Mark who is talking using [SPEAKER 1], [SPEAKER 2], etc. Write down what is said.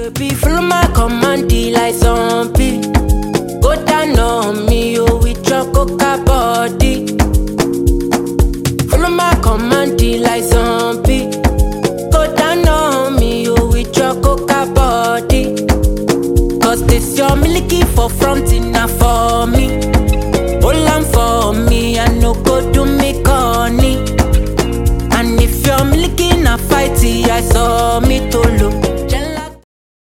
[SPEAKER 1] Baby, follow my command, like zombie. Go down on me, oh, with your coca body. Follow my command, like zombie. Go down on me, oh, with your coca body. Cause this your milky for front enough for me. Hold on for me, I no go do me corny. And if you're milky na fighty, I saw me.